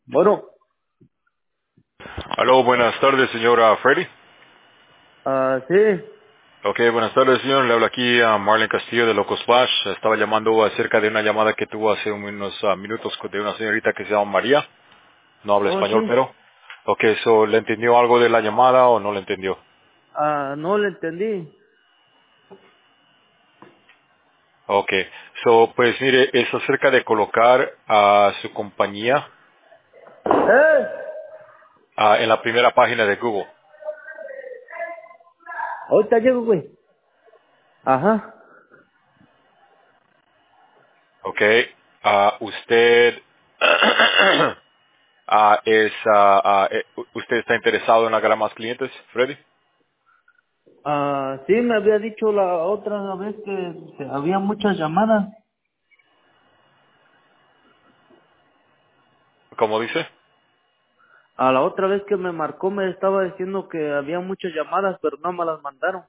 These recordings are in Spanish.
Bueno, Aló, buenas tardes, señora Freddy. sí, Ok, buenas tardes, señor. Le habla aquí a Marlon Castillo de Loco Splash. Estaba llamando acerca de una llamada que tuvo hace unos minutos de una señorita que se llama María. No habla oh, español, sí, pero. Ok, ¿le entendió algo de la llamada o no le entendió? no le entendí. Ok, pues mire, es acerca de colocar a su compañía en la primera página de Google. Ahorita llego, güey. Ajá. Ok, usted ¿usted está interesado en agarrar más clientes, Freddy? Sí, me había dicho la otra vez que había muchas llamadas. ¿Cómo dice? A la otra vez que me marcó me estaba diciendo que había muchas llamadas, pero no me las mandaron.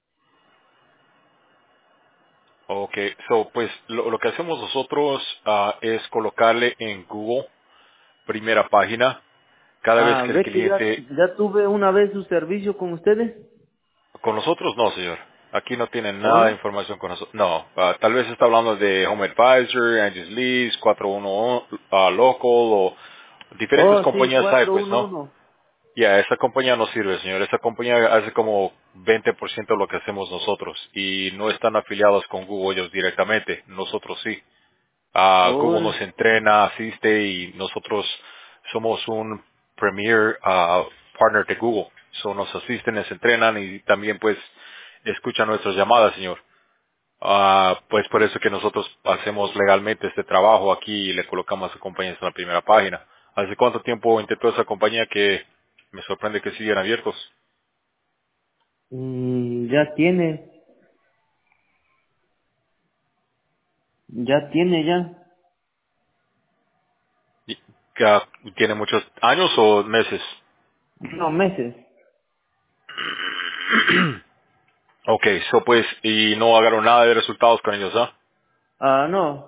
Ok, pues lo que hacemos nosotros es colocarle en Google primera página cada vez que el Ve que cliente, ya tuve una vez su servicio con ustedes. con nosotros no, señor. Aquí no tienen ¿O nada de no? información con nosotros. No, tal vez está hablando de Home Advisor, Angie's List, 411 Local o diferentes Oh, sí, compañías hay, pues, ¿no? 411. Ya, esa compañía no sirve, señor. Esa compañía hace como 20% de lo que hacemos nosotros y no están afiliados con Google ellos directamente. Nosotros sí. Oh, Google nos entrena, asiste y nosotros somos un premier partner de Google. Nos asisten, nos entrenan y también pues escuchan nuestras llamadas, señor. Pues por eso que nosotros hacemos legalmente este trabajo aquí y le colocamos a compañías en la primera página. ¿Hace cuánto tiempo intentó esa compañía que me sorprende que siguen abiertos? ya tiene ya. Y- ¿Tiene muchos años o meses? No, meses. Ok, pues, y no agarró nada de resultados con ellos, ¿ah? No.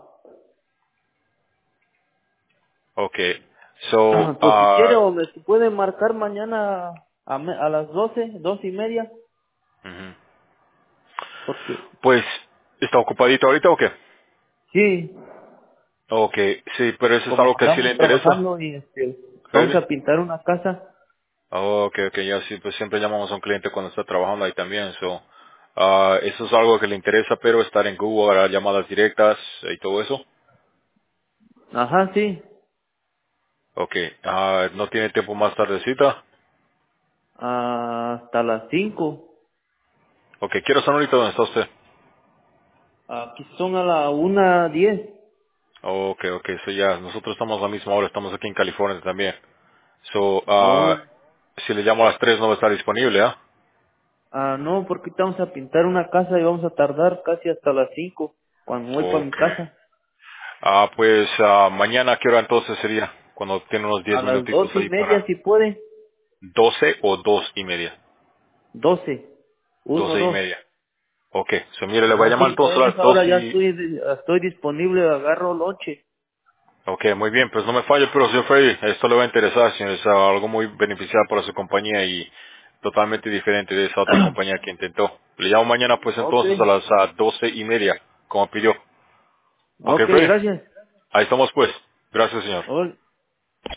Okay. So, Pues si quiere o me puede marcar mañana a las 12:30, ujú. porque Pues, ¿está ocupadito ahorita o qué? sí, Okay, sí, pero eso es como algo que sí le andamos interesa, trabajando y vamos Freddy. a pintar una casa. Okay, ya sí, pues siempre llamamos a un cliente cuando está trabajando ahí también. Eso es algo que le interesa, pero estar en Google, agarrar llamadas directas y todo eso. Ajá, sí, Okay, no tiene tiempo más tardecita. hasta las 5. Okay, quiero saber ahorita dónde está usted. Aquí son a la 1:10. Okay, so ya, nosotros estamos a la misma hora, estamos aquí en California también. Oh, Si le llamo a las 3 no va a estar disponible, ¿ah? no, porque vamos a pintar una casa y vamos a tardar casi hasta las 5 cuando voy para mi Okay. casa. Pues mañana, ¿a qué hora entonces sería? Cuando tiene unos A 10 las minutitos ahí 12:30 para si puede. 12 o 2:30. 12, 1, 2. 12:30. Ok, mire, le voy a Ajá, llamar sí, a entonces a las esa hora 2 ya y... estoy disponible, agarro lonche. Ok, muy bien, pues no me falle, pero señor Freddy, esto le va a interesar, señor, es algo muy beneficial para su compañía y totalmente diferente de esa otra compañía que intentó. Le llamo mañana pues Ok, entonces a las 12:30, como pidió. Ok, ok, Freddy, gracias. ahí estamos pues. Gracias, señor. Ol-